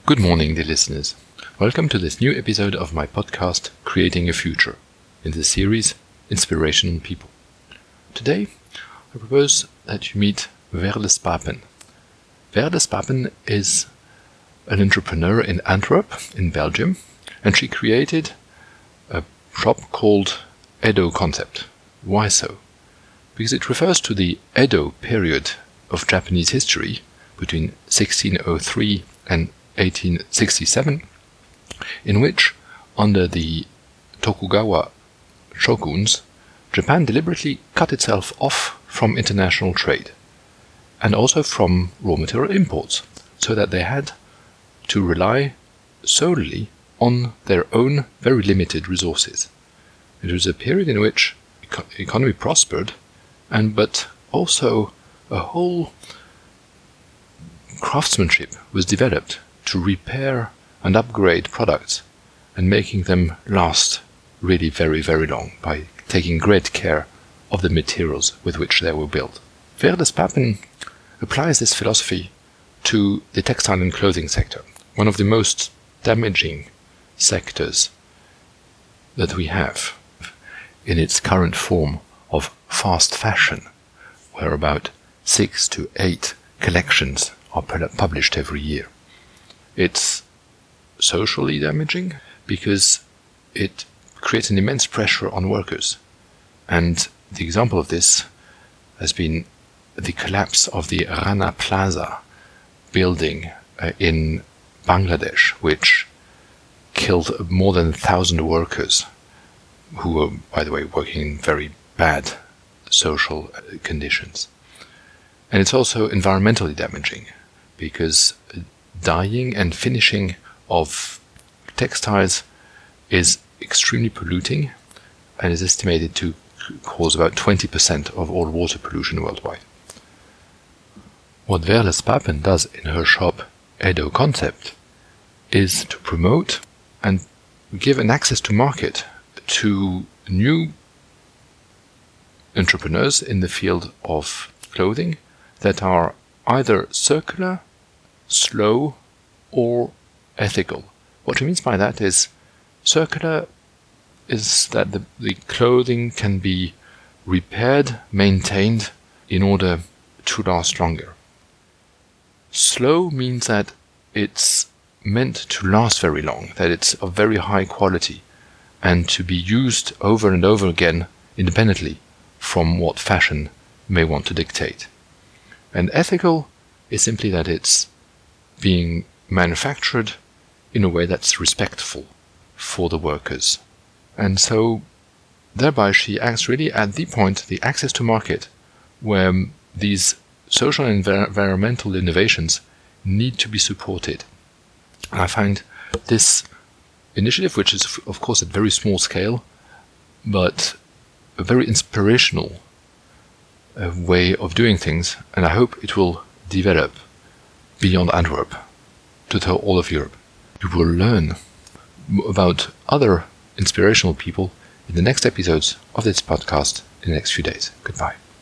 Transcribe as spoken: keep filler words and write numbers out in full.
Good morning, dear listeners. Welcome to this new episode of my podcast, Creating a Future, in the series Inspirational People. Today, I propose that you meet Veerle Spapen. Veerle Spapen is an entrepreneur in Antwerp, in Belgium, and she created a shop called Edo Concept. Why so? Because it refers to the Edo period of Japanese history between sixteen oh three and eighteen sixty-seven, in which, under the Tokugawa shoguns, Japan deliberately cut itself off from international trade, and also from raw material imports, so that they had to rely solely on their own very limited resources. It was a period in which eco- economy prospered, and but also a whole craftsmanship was developed to repair and upgrade products and making them last really very, very long by taking great care of the materials with which they were built. Veerle Spapen applies this philosophy to the textile and clothing sector, one of the most damaging sectors that we have in its current form of fast fashion, where about six to eight collections are published every year. It's socially damaging because it creates an immense pressure on workers. And the example of this has been the collapse of the Rana Plaza building uh, in Bangladesh, which killed more than a thousand workers who were, by the way, working in very bad social conditions. And it's also environmentally damaging because dyeing and finishing of textiles is extremely polluting and is estimated to cause about twenty percent of all water pollution worldwide. What Veerle Spapen does in her shop Edo Concept is to promote and give an access to market to new entrepreneurs in the field of clothing that are either circular, slow, or ethical. What she means by that is circular is that the, the clothing can be repaired, maintained in order to last longer. Slow means that it's meant to last very long, that it's of very high quality and to be used over and over again independently from what fashion may want to dictate. And ethical is simply that it's being manufactured in a way that's respectful for the workers. And so thereby she acts really at the point, the access to market, where these social and env- environmental innovations need to be supported. And I find this initiative, which is of course at very small scale, but a very inspirational uh, way of doing things, and I hope it will develop beyond Antwerp to tell all of Europe. You will learn about other inspirational people in the next episodes of this podcast in the next few days. Goodbye.